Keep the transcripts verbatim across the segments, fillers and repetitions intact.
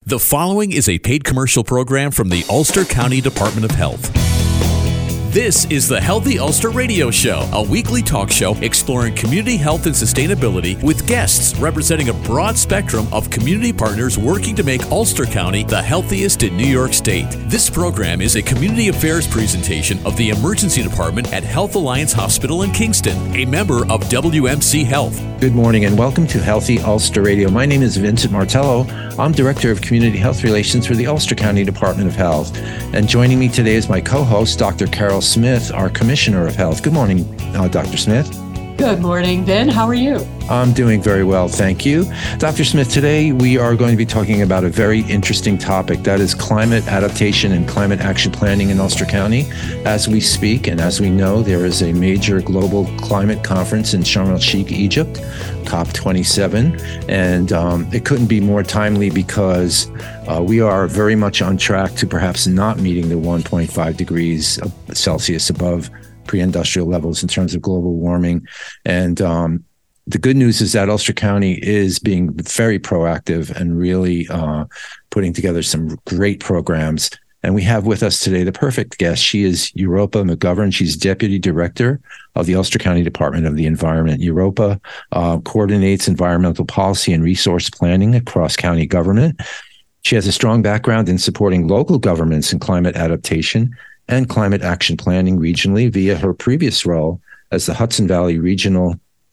The following is a paid commercial program from the Ulster County Department of Health. This is the Healthy Ulster Radio Show, a weekly talk show exploring community health and sustainability with guests representing a broad spectrum of community partners working to make Ulster County the healthiest in New York State. This program is a community affairs presentation of the Emergency Department at Health Alliance Hospital in Kingston, a member of W M C Health. Good morning and welcome to Healthy Ulster Radio. My name is Vincent Martello. I'm Director of Community Health Relations for the Ulster County Department of Health. And joining me today is my co-host, Doctor Carol Smith, our Commissioner of Health. Good morning, uh, Doctor Smith. Good morning, Ben. How are you? I'm doing very well, thank you. Doctor Smith, today we are going to be talking about a very interesting topic, that is climate adaptation and climate action planning in Ulster County. As we speak, and as we know, there is a major global climate conference in Sharm el-Sheikh, Egypt, COP twenty-seven, and um, it couldn't be more timely because uh, we are very much on track to perhaps not meeting the one point five degrees Celsius above pre-industrial levels in terms of global warming. And um, the good news is that Ulster County is being very proactive and really uh, putting together some great programs. And we have with us today the perfect guest. She is Europa McGovern. She's Deputy Director of the Ulster County Department of the Environment. Europa uh, coordinates environmental policy and resource planning across county government. She has a strong background in supporting local governments in climate adaptation and climate action planning regionally via her previous role as the Hudson Valley Regional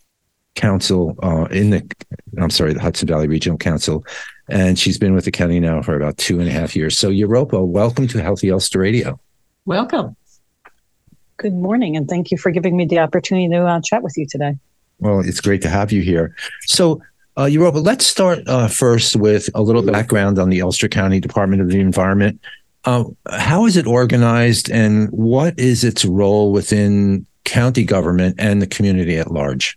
Council uh, in the, I'm sorry, the Hudson Valley Regional Council. And she's been with the county now for about two and a half years. So Europa, welcome to Healthy Ulster Radio. Welcome. Good morning, and thank you for giving me the opportunity to uh, chat with you today. Well, it's great to have you here. So uh, Europa, let's start uh, first with a little background on the Ulster County Department of the Environment. Uh, how is it organized, and what is its role within county government and the community at large?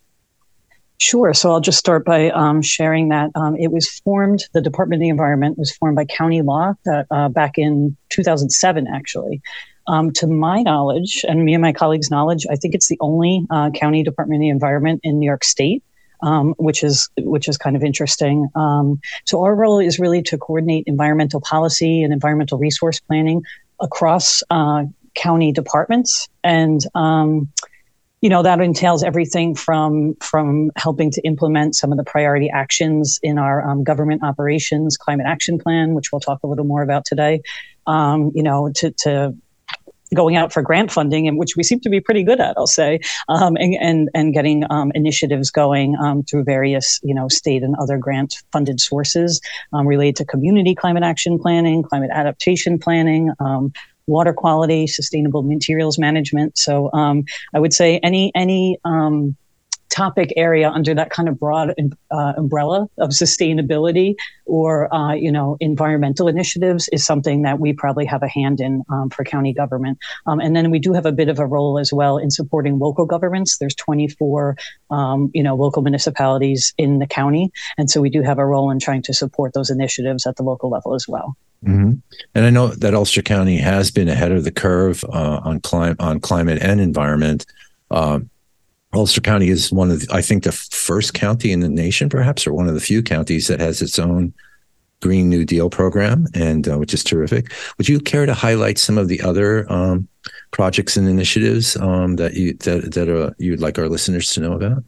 Sure. So I'll just start by um, sharing that um, it was formed, the Department of the Environment was formed by county law uh, uh, back in two thousand seven, actually. Um, to my knowledge, and me and my colleagues' knowledge, I think it's the only uh, county Department of the Environment in New York State. Um, which is which is kind of interesting. Um, so our role is really to coordinate environmental policy and environmental resource planning across uh, county departments, and um, you know that entails everything from from helping to implement some of the priority actions in our um, government operations climate action plan, which we'll talk a little more about today. Um, you know, to to going out for grant funding, and which we seem to be pretty good at, I'll say, um, and, and and getting um, initiatives going um, through various, you know, state and other grant-funded sources um, related to community climate action planning, climate adaptation planning, um, water quality, sustainable materials management. So um, I would say any any um, topic area under that kind of broad uh, umbrella of sustainability or, uh, you know, environmental initiatives is something that we probably have a hand in um, for county government. Um, and then we do have a bit of a role as well in supporting local governments. There's twenty-four, um, you know, local municipalities in the county. And so we do have a role in trying to support those initiatives at the local level as well. Mm-hmm. And I know that Ulster County has been ahead of the curve uh, on, clim- on climate and environment. Uh, Ulster County is one of, the, I think, the first county in the nation, perhaps, or one of the few counties that has its own Green New Deal program, and uh, which is terrific. Would you care to highlight some of the other um, projects and initiatives um, that you that that uh, you'd like our listeners to know about?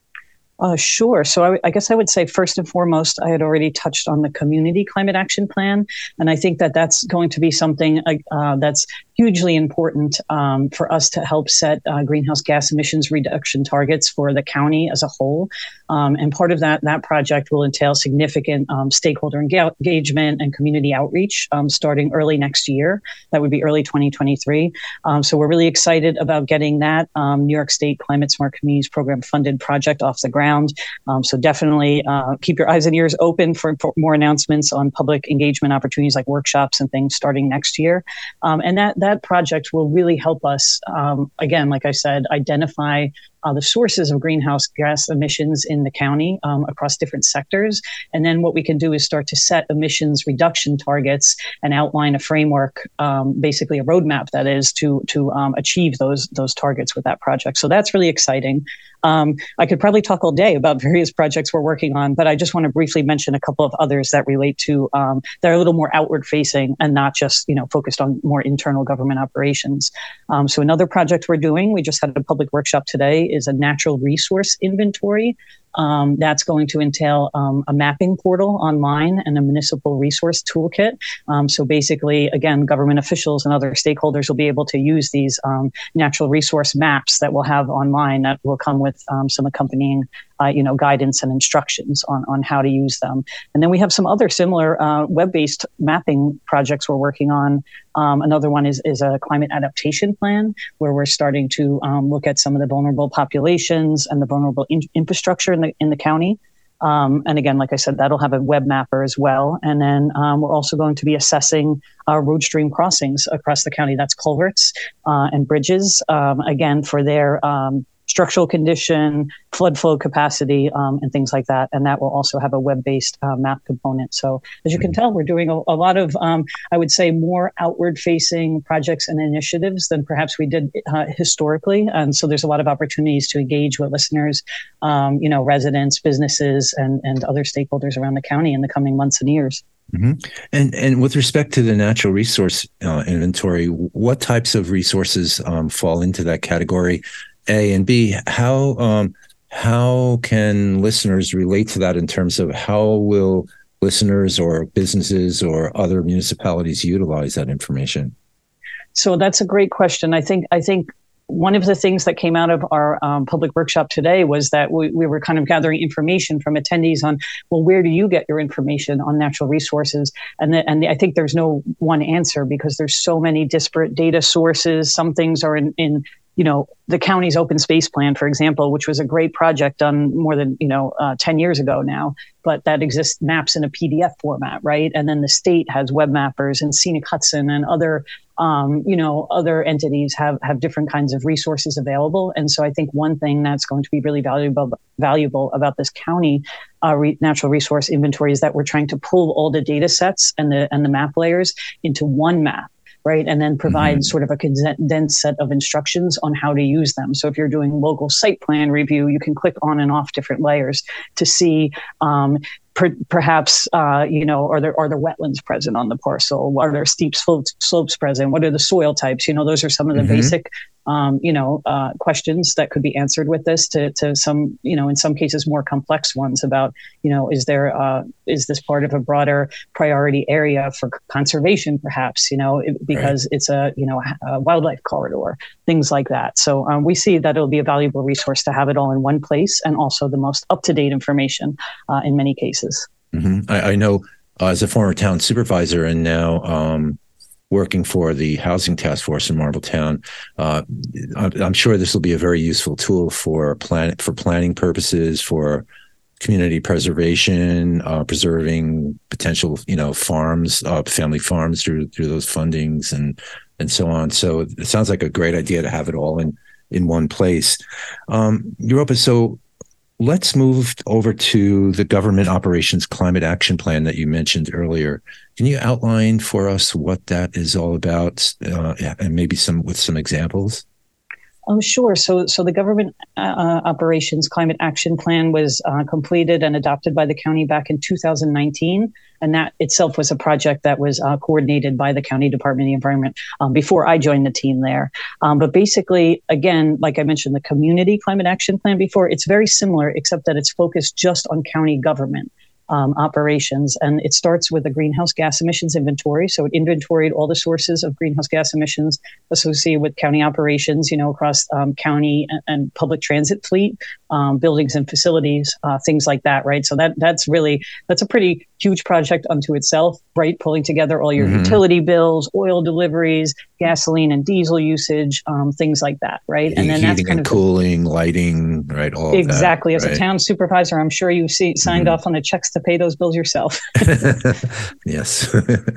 Uh, sure. So I, I guess I would say first and foremost, I had already touched on the community climate action plan. And I think that that's going to be something uh, that's hugely important um, for us to help set uh, greenhouse gas emissions reduction targets for the county as a whole. Um, and part of that, that project will entail significant um, stakeholder enga- engagement and community outreach um, starting early next year. That would be early twenty twenty-three. Um, so we're really excited about getting that um, New York State Climate Smart Communities Program funded project off the ground. Um, so definitely uh, keep your eyes and ears open for, for more announcements on public engagement opportunities like workshops and things starting next year. Um, and that that project will really help us, um, again, like I said, identify uh, the sources of greenhouse gas emissions in the county um, across different sectors. And then what we can do is start to set emissions reduction targets and outline a framework, um, basically a roadmap that is to to um, achieve those those targets with that project. So that's really exciting. Um, I could probably talk all day about various projects we're working on, but I just want to briefly mention a couple of others that relate to um, that are a little more outward facing and not just, you know, focused on more internal government operations. Um, so another project we're doing, we just had a public workshop today, is a natural resource inventory. Um, that's going to entail um, a mapping portal online and a municipal resource toolkit. Um, so basically, again, government officials and other stakeholders will be able to use these um, natural resource maps that we'll have online that will come with um, some accompanying Uh, you know, guidance and instructions on, on how to use them. And then we have some other similar uh, web-based mapping projects we're working on. Um, another one is, is a climate adaptation plan, where we're starting to um, look at some of the vulnerable populations and the vulnerable in- infrastructure in the in the county. Um, and again, like I said, that'll have a web mapper as well. And then um, we're also going to be assessing uh, road stream crossings across the county. That's culverts uh, and bridges, um, again, for their um, structural condition, flood flow capacity, um, and things like that. And that will also have a web-based uh, map component. So as you can tell, we're doing a, a lot of, um, I would say, more outward-facing projects and initiatives than perhaps we did uh, historically. And so there's a lot of opportunities to engage with listeners, um, you know, residents, businesses, and, and other stakeholders around the county in the coming months and years. Mm-hmm. And and with respect to the natural resource uh, inventory, what types of resources um, fall into that category? A, and B, how um, how can listeners relate to that in terms of how will listeners or businesses or other municipalities utilize that information? So that's a great question. I think I think one of the things that came out of our um, public workshop today was that we, we were kind of gathering information from attendees on, well, where do you get your information on natural resources? And the, and the, I think there's no one answer, because there's so many disparate data sources. Some things are in, in you know, the county's open space plan, for example, which was a great project done more than, you know, uh, ten years ago now, but that exists maps in a P D F format, right? And then the state has web mappers, and Scenic Hudson and other, um, you know, other entities have, have different kinds of resources available. And so I think one thing that's going to be really valuable, valuable about this county uh, re- natural resource inventory is that we're trying to pull all the data sets and the, and the map layers into one map. Right, and then provide mm-hmm. sort of a condensed set of instructions on how to use them. So if you're doing local site plan review, you can click on and off different layers to see um, per, perhaps, uh, you know, are there are there wetlands present on the parcel? Are there steep slopes, slopes present? What are the soil types? You know, those are some of the mm-hmm. basic, um, you know, uh, questions that could be answered with this. To to some, you know, in some cases more complex ones about, you know, is there uh, is this part of a broader priority area for conservation, perhaps, you know, it, because right. it's a, you know, a wildlife corridor, things like that. So um, we see that it'll be a valuable resource to have it all in one place, and also the most up-to-date information uh, in many cases. Mm-hmm. I, I know uh, as a former town supervisor and now um, working for the housing task force in Marbletown, uh, I'm, I'm sure this will be a very useful tool for plan for planning purposes, for community preservation, uh, preserving potential, you know, farms, uh, family farms through through those fundings and and so on. So it sounds like a great idea to have it all in in one place. Um, Europa, so let's move over to the Government Operations Climate Action Plan that you mentioned earlier. Can you outline for us what that is all about, uh, and maybe some with some examples? Oh, sure. So, so the Government uh, Operations Climate Action Plan was uh, completed and adopted by the county back in two thousand nineteen. And that itself was a project that was uh, coordinated by the County Department of the Environment um, before I joined the team there. Um, but basically, again, like I mentioned, the Community Climate Action Plan before, it's very similar, except that it's focused just on county government Um, operations. And it starts with a greenhouse gas emissions inventory. So it inventoried all the sources of greenhouse gas emissions associated with county operations, you know, across um, county and, and public transit fleet, um, buildings and facilities, uh, things like that, right? So that that's really, that's a pretty huge project unto itself, right? Pulling together all your mm-hmm. utility bills, oil deliveries, gasoline and diesel usage, um, things like that, right? And then that's kind of cooling, the, lighting, right? All exactly. That, As right? a town supervisor, I'm sure you see signed mm-hmm. off on the checks to pay those bills yourself. Yes.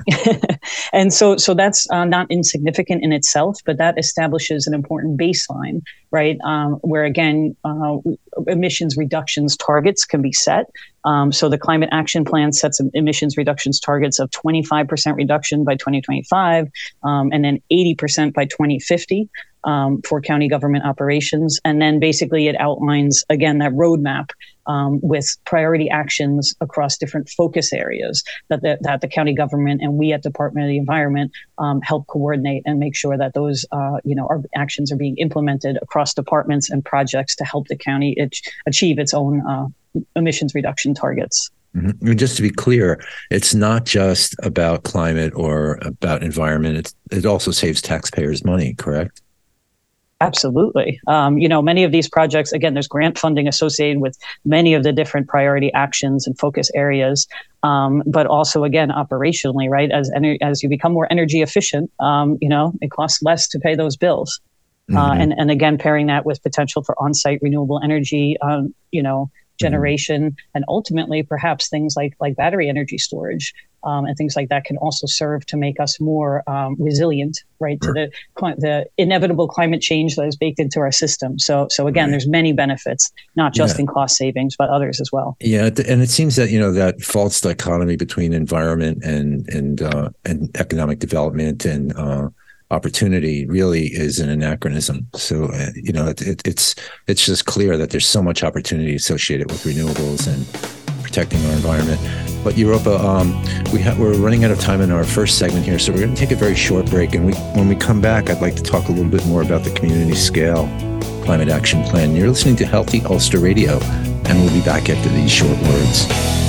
And so, so that's uh, not insignificant in itself, but that establishes an important baseline, right? Um, where again, uh, emissions reductions targets can be set. Um, so the Climate Action Plan sets emissions reductions targets of twenty-five percent reduction by twenty twenty-five, um, and then eighty percent by twenty fifty um, for county government operations. And then basically it outlines, again, that roadmap um, with priority actions across different focus areas that the, that the county government and we at Department of the Environment um, help coordinate and make sure that those uh, you know, our actions are being implemented across departments and projects to help the county it, achieve its own uh, emissions reduction targets. Mm-hmm. And just to be clear, it's not just about climate or about environment. It's, it also saves taxpayers money, correct? Absolutely. Um, you know, many of these projects, again, there's grant funding associated with many of the different priority actions and focus areas. Um, but also, again, operationally, right? As ener- as you become more energy efficient, um, you know, it costs less to pay those bills. Mm-hmm. Uh, and, and again, pairing that with potential for on-site renewable energy, um, you know, generation, mm-hmm. and ultimately perhaps things like like battery energy storage um, and things like that can also serve to make us more um, resilient, right, to the the inevitable climate change that is baked into our system. So so again, right. There's many benefits, not just yeah. in cost savings, but others as well. Yeah, and it seems that you know that false dichotomy between environment and and uh, and economic development and uh, opportunity really is an anachronism. So, uh, you know, it, it, it's it's just clear that there's so much opportunity associated with renewables and protecting our environment. But Europa, um, we ha- we're running out of time in our first segment here, so we're going to take a very short break. And we, when we come back, I'd like to talk a little bit more about the community scale climate action plan. You're listening to Healthy Ulster Radio, and we'll be back after these short words.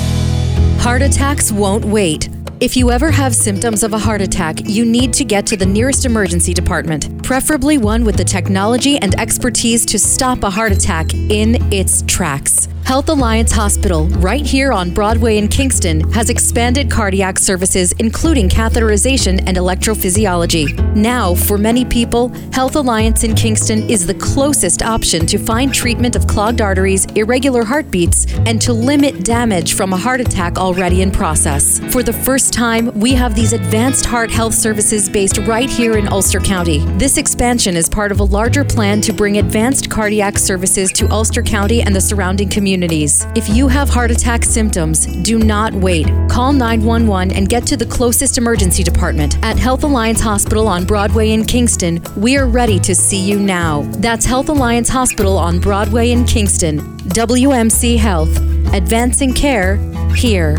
Heart attacks won't wait. If you ever have symptoms of a heart attack, you need to get to the nearest emergency department, preferably one with the technology and expertise to stop a heart attack in its tracks. Health Alliance Hospital, right here on Broadway in Kingston, has expanded cardiac services, including catheterization and electrophysiology. Now, for many people, Health Alliance in Kingston is the closest option to find treatment of clogged arteries, irregular heartbeats, and to limit damage from a heart attack already in process. For the first time, we have these advanced heart health services based right here in Ulster County. This expansion is part of a larger plan to bring advanced cardiac services to Ulster County and the surrounding communities. If you have heart attack symptoms, do not wait. Call nine one one and get to the closest emergency department. At Health Alliance Hospital on Broadway in Kingston, we are ready to see you now. That's Health Alliance Hospital on Broadway in Kingston. W M C Health. Advancing care here.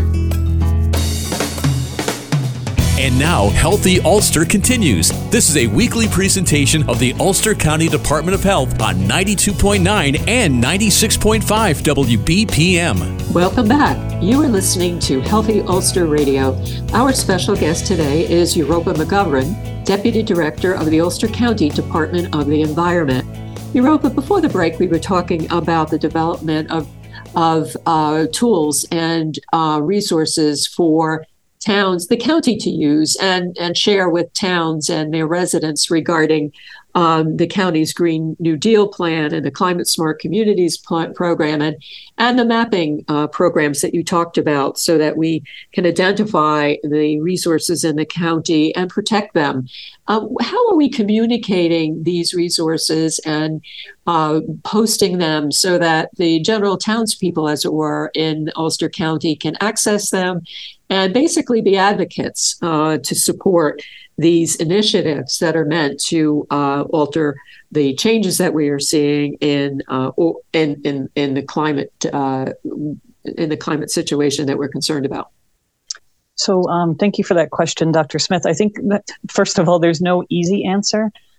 And now, Healthy Ulster continues. This is a weekly presentation of the Ulster County Department of Health on ninety-two point nine and ninety-six point five W B P M. Welcome back. You are listening to Healthy Ulster Radio. Our special guest today is Europa McGovern, Deputy Director of the Ulster County Department of the Environment. Europa, before the break, we were talking about the development of, of uh, tools and uh, resources for towns, the county to use and, and share with towns and their residents regarding um, the county's Green New Deal plan and the Climate Smart Communities pl- program and, and the mapping uh, programs that you talked about so that we can identify the resources in the county and protect them. Uh, how are we communicating these resources and uh, posting them so that the general townspeople, as it were, in Ulster County can access them and basically be advocates uh, to support these initiatives that are meant to uh, alter the changes that we are seeing in uh, in, in in the climate uh, in the climate situation that we're concerned about? So um, thank you for that question, Doctor Smith. I think that, first of all, there's no easy answer.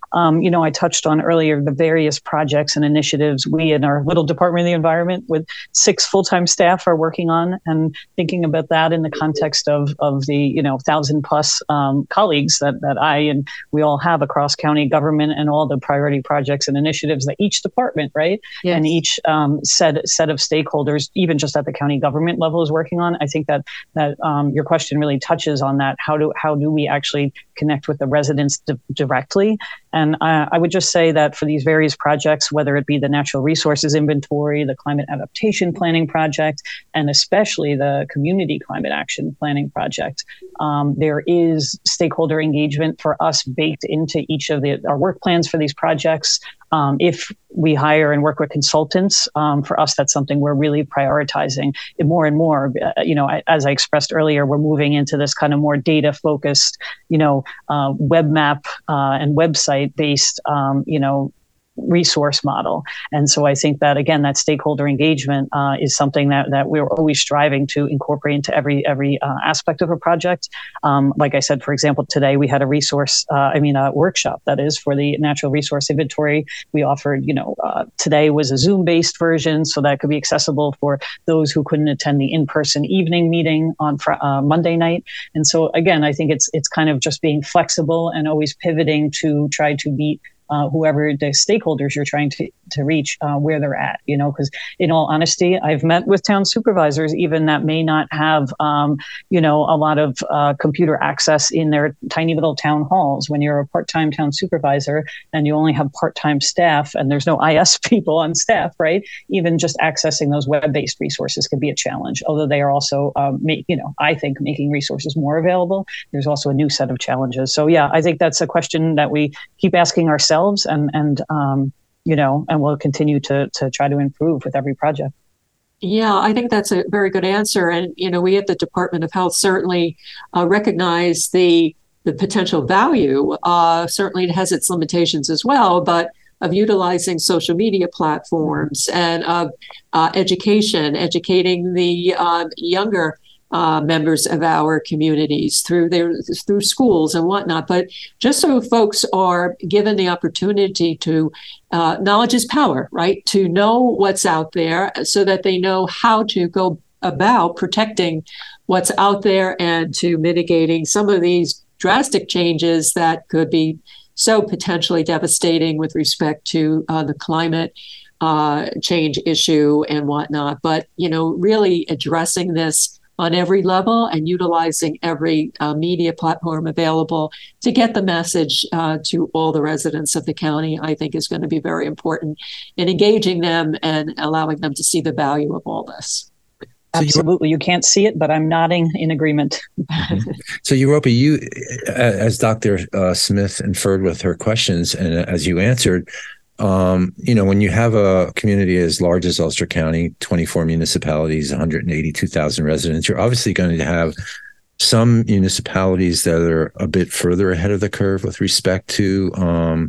Um, you know, I touched on earlier the various projects and initiatives we in our little Department of the Environment with six full-time staff are working on, and thinking about that in the context of of the, you know, thousand plus um, colleagues that that I and we all have across county government, and all the priority projects and initiatives that each department, right, yes. and each um, set set of stakeholders, even just at the county government level, is working on. I think that that um, your question really touches on that. How do how do we actually connect with the residents di- directly? And I, I would just say that for these various projects, whether it be the natural resources inventory, the climate adaptation planning project, and especially the community climate action planning project, um, there is stakeholder engagement for us baked into each of the, our work plans for these projects. Um, if we hire and work with consultants, um, for us, that's something we're really prioritizing more and more. Uh, you know, as I expressed earlier, we're moving into this kind of more data-focused, you know, uh, web map uh, and website-based, um, you know, resource model. And so I think that, again, that stakeholder engagement uh, is something that, that we're always striving to incorporate into every every uh, aspect of a project. Um, like I said, for example, today we had a resource, uh, I mean, a workshop that is for the natural resource inventory. We offered, you know, uh, today was a Zoom-based version, so that could be accessible for those who couldn't attend the in-person evening meeting on fr- uh, Monday night. And so, again, I think it's it's kind of just being flexible and always pivoting to try to meet Uh, whoever the stakeholders you're trying to, to reach, uh, where they're at, you know, because in all honesty, I've met with town supervisors even that may not have, um, you know, a lot of uh, computer access in their tiny little town halls. When you're a part-time town supervisor and you only have part-time staff and there's no I S people on staff, right? Even just accessing those web-based resources could be a challenge, although they are also, um, make, you know, I think making resources more available. There's also a new set of challenges. So yeah, I think that's a question that we keep asking ourselves. And, and um, you know, and we'll continue to to try to improve with every project. Yeah, I think that's a very good answer. And, you know, we at the Department of Health certainly uh, recognize the the potential value. Uh, certainly it has its limitations as well, but of utilizing social media platforms and of uh, education, educating the uh, younger Uh, members of our communities through their through schools and whatnot. But just so folks are given the opportunity to, uh, knowledge is power, right? To know what's out there so that they know how to go about protecting what's out there and to mitigating some of these drastic changes that could be so potentially devastating with respect to uh, the climate uh, change issue and whatnot. But, you know, really addressing this on every level and utilizing every uh, media platform available to get the message uh, to all the residents of the county, I think is going to be very important in engaging them and allowing them to see the value of all this. Absolutely. You can't see it, but I'm nodding in agreement. Mm-hmm. So, Europa, you, as Doctor Uh, Smith inferred with her questions and as you answered, Um, you know, when you have a community as large as Ulster County, twenty-four municipalities, one hundred eighty-two thousand residents, you're obviously going to have some municipalities that are a bit further ahead of the curve with respect to um,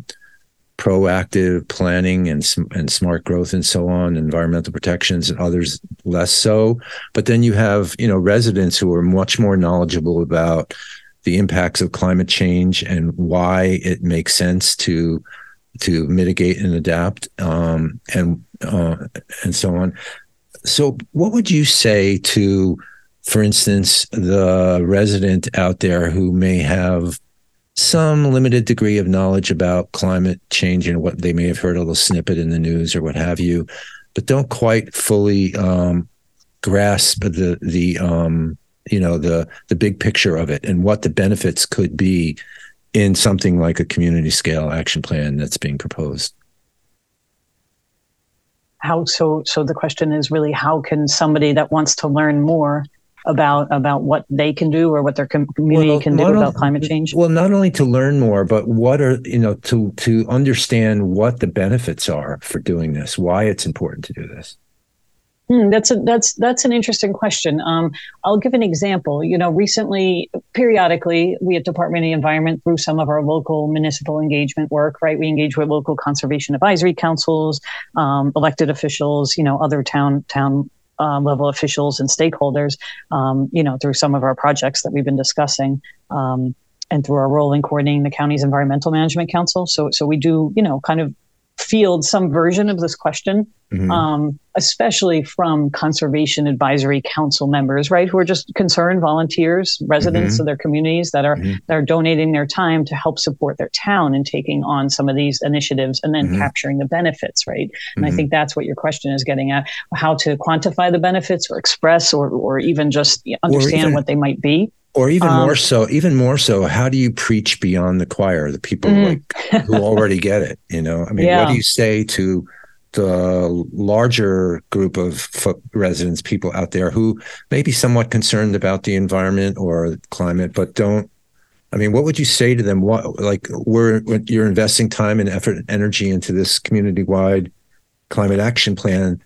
proactive planning and and smart growth and so on, environmental protections, and others less so. But then you have, you know, residents who are much more knowledgeable about the impacts of climate change and why it makes sense to to mitigate and adapt, um, and uh, and so on. So what would you say to, for instance, the resident out there who may have some limited degree of knowledge about climate change and what they may have heard a little snippet in the news or what have you, but don't quite fully um, grasp the, the um, you know, the the big picture of it and what the benefits could be in something like a community scale action plan that's being proposed? How so? So the question is really, how can somebody that wants to learn more about about what they can do or what their community well, can do about only, climate change? Well, not only to learn more, but what are, you know, to to understand what the benefits are for doing this, why it's important to do this. Hmm, that's a, that's that's an interesting question. Um, I'll give an example. You know, recently, periodically, we at Department of the Environment, through some of our local municipal engagement work, right, we engage with local conservation advisory councils, um, elected officials, you know, other town town uh, level officials and stakeholders, um, you know, through some of our projects that we've been discussing. Um, and through our role in coordinating the county's Environmental Management Council. So, so we do, you know, kind of field some version of this question, mm-hmm. um, especially from Conservation Advisory Council members, right, who are just concerned volunteers, residents mm-hmm. of their communities that are mm-hmm. that are donating their time to help support their town and taking on some of these initiatives and then mm-hmm. capturing the benefits, right? And mm-hmm. I think that's what your question is getting at: how to quantify the benefits, or express, or or even just understand even, what they might be. Or even um, more so, even more so, how do you preach beyond the choir, the people mm. like who already get it? You know, I mean, yeah. what do you say to the larger group of residents, people out there who may be somewhat concerned about the environment or climate, but don't? I mean, what would you say to them? What, like, we're you're investing time and effort and energy into this community-wide climate action plan.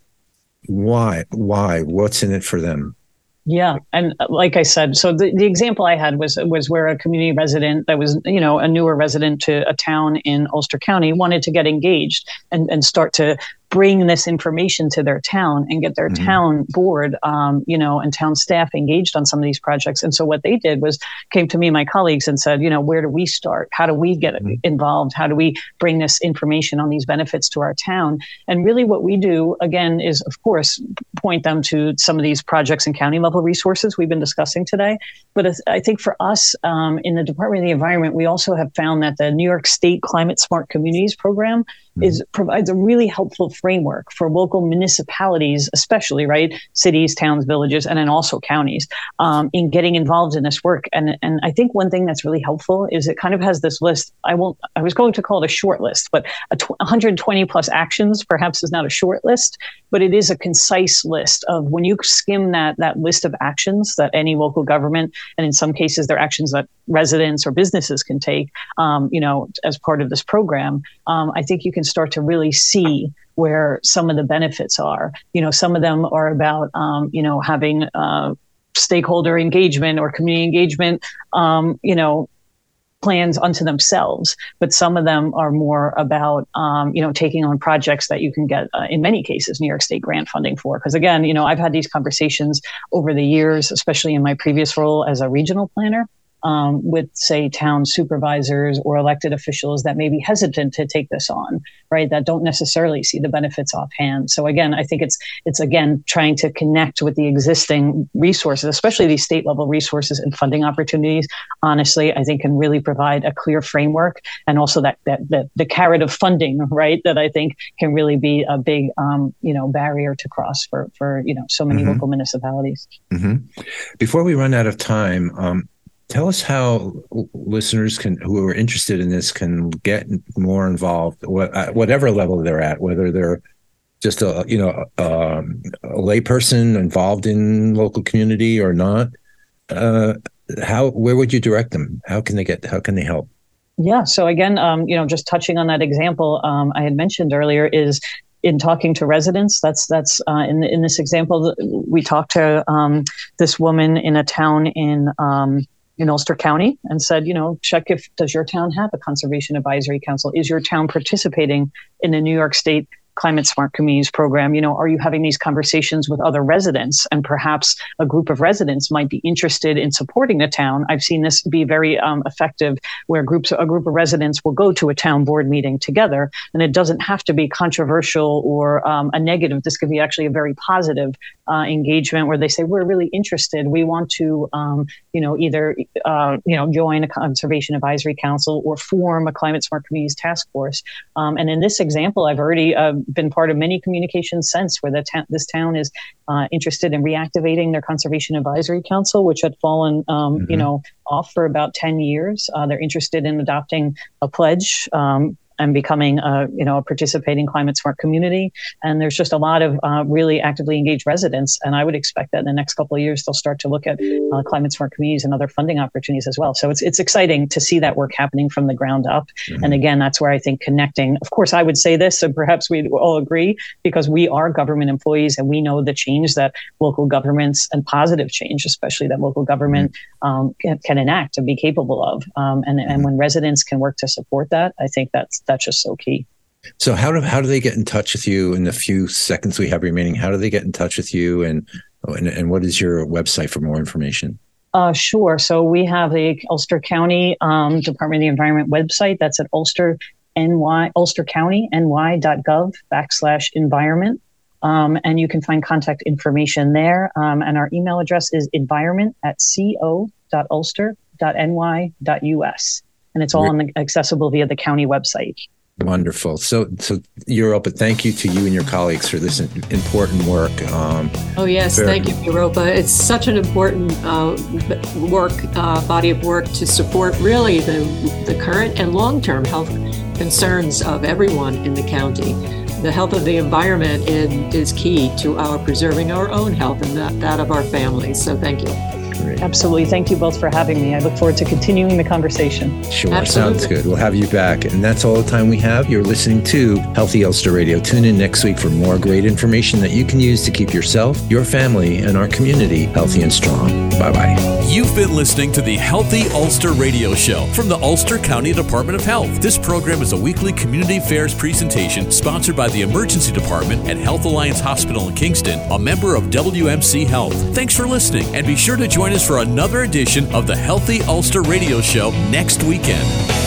Why? Why? What's in it for them? Yeah. And like I said, so the, the example I had was was where a community resident that was, you know, a newer resident to a town in Ulster County wanted to get engaged and, and start to bring this information to their town and get their mm-hmm. town board, um, you know, and town staff engaged on some of these projects. And so what they did was came to me and my colleagues and said, you know, where do we start? How do we get mm-hmm. involved? How do we bring this information on these benefits to our town? And really what we do, again, is, of course, point them to some of these projects and county level resources we've been discussing today. But I think for us um, in the Department of the Environment, we also have found that the New York State Climate Smart Communities program mm-hmm. is provides a really helpful framework for local municipalities, especially, right, cities, towns, villages, and then also counties, um, in getting involved in this work. And and I think one thing that's really helpful is it kind of has this list. I won't. I was going to call it a short list, but a tw- one hundred twenty plus actions perhaps is not a short list, but it is a concise list of when you skim that that list of actions that any local government, and in some cases they're actions that residents or businesses can take, um, you know, as part of this program. Um, I think you can start to really see where some of the benefits are. You know, some of them are about, um, you know, having uh, stakeholder engagement or community engagement, um, you know, plans unto themselves, but some of them are more about, um, you know, taking on projects that you can get, uh, in many cases, New York State grant funding for. Because again, you know, I've had these conversations over the years, especially in my previous role as a regional planner. Um, with, say, town supervisors or elected officials that may be hesitant to take this on, right? That don't necessarily see the benefits offhand. So again, I think it's it's again trying to connect with the existing resources, especially these state level resources and funding opportunities. Honestly, I think can really provide a clear framework, and also that that, that the carrot of funding, right? That I think can really be a big um, you know barrier to cross for for you know so many mm-hmm. local municipalities. Mm-hmm. Before we run out of time. Um, Tell us how listeners can, who are interested in this, can get more involved, at whatever level they're at, whether they're just a you know a, a layperson involved in local community or not. Uh, how where would you direct them? How can they get? How can they help? Yeah. So again, um, you know, just touching on that example um, I had mentioned earlier is. In talking to residents, that's that's uh, in in this example, we talked to um, this woman in a town in. Um, in Ulster County and said, you know, check if, does your town have a Conservation Advisory Council? Is your town participating in the New York State Climate Smart Communities program? You know, are you having these conversations with other residents? And perhaps a group of residents might be interested in supporting the town. I've seen this be very um, effective, where groups, a group of residents will go to a town board meeting together, and it doesn't have to be controversial or um, a negative. This could be actually a very positive uh, engagement where they say, we're really interested. We want to, um, you know, either, uh, you know, join a Conservation Advisory Council or form a Climate Smart Communities task force. Um, and in this example, I've already uh, been part of many communications since where the ta- this town is uh, interested in reactivating their Conservation Advisory Council, which had fallen, um, mm-hmm. you know, off for about ten years. Uh, they're interested in adopting a pledge um, and becoming a, you know, a participating climate smart community. And there's just a lot of uh, really actively engaged residents. And I would expect that in the next couple of years, they'll start to look at uh, climate smart communities and other funding opportunities as well. So it's it's exciting to see that work happening from the ground up. Mm-hmm. And again, that's where I think connecting, of course, I would say this, and perhaps we all agree, because we are government employees and we know the change that local governments, and positive change, especially that local government mm-hmm. um, can, can enact and be capable of. Um, and, mm-hmm. and when residents can work to support that, I think that's that's just so key. So how do how do they get in touch with you in the few seconds we have remaining? How do they get in touch with you, and and, and what is your website for more information? Uh, sure. So we have the Ulster County um, Department of the Environment website. That's at Ulster N Y Ulster County N Y dot gov backslash environment. Um, and you can find contact information there. Um, and our email address is environment at co dot ulster dot n y dot u s. And it's all on the, accessible via the county website. Wonderful. So, so Europa, thank you to you and your colleagues for this important work. Um, oh, yes. Very- thank you, Europa. It's such an important uh, work, uh, body of work to support really the, the current and long-term health concerns of everyone in the county. The health of the environment is, is key to our preserving our own health and that, that of our families. So thank you. Great. Absolutely. Thank you both for having me. I look forward to continuing the conversation. Sure. Absolutely. Sounds good. We'll have you back. And that's all the time we have. You're listening to Healthy Ulster Radio. Tune in next week for more great information that you can use to keep yourself, your family, and our community healthy and strong. Bye-bye. You've been listening to the Healthy Ulster Radio Show from the Ulster County Department of Health. This program is a weekly community affairs presentation sponsored by the Emergency Department at Health Alliance Hospital in Kingston, a member of W M C Health. Thanks for listening, and be sure to join us for another edition of the Healthy Ulster Radio Show next weekend.